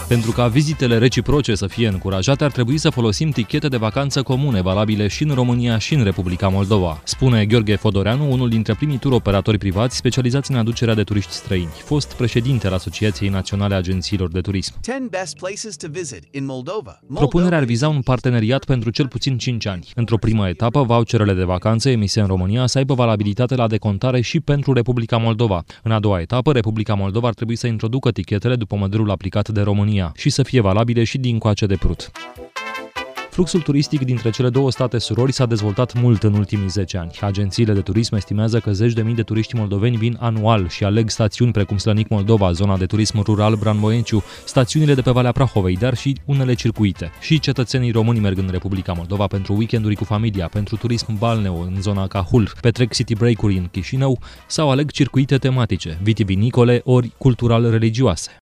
Pentru ca vizitele reciproce să fie încurajate, ar trebui să folosim tichete de vacanță comune, valabile și în România și în Republica Moldova, spune Gheorghe Fodoreanu, unul dintre primii tur operatori privați specializați în aducerea de turiști străini, fost președinte al Asociației Naționale a Agențiilor de Turism. Propunerea ar viza un parteneriat pentru cel puțin 5 ani. Într-o primă etapă, voucherele de vacanță emise în România să aibă valabilitate la decontare și pentru Republica Moldova. În a doua etapă, Republica Moldova ar trebui să introducă tichetele după modelul aplicat de România și să fie valabile și dincoace de Prut. Fluxul turistic dintre cele două state surori s-a dezvoltat mult în ultimii 10 ani. Agențiile de turism estimează că zeci de mii de turiști moldoveni vin anual și aleg stațiuni precum Slănic Moldova, zona de turism rural Bran-Moenciu, stațiunile de pe Valea Prahovei, dar și unele circuite. Și cetățenii români merg în Republica Moldova pentru weekenduri cu familia, pentru turism balneo în zona Cahul, petrec city break-uri în Chișinău sau aleg circuite tematice, vitivinicole ori cultural-religioase.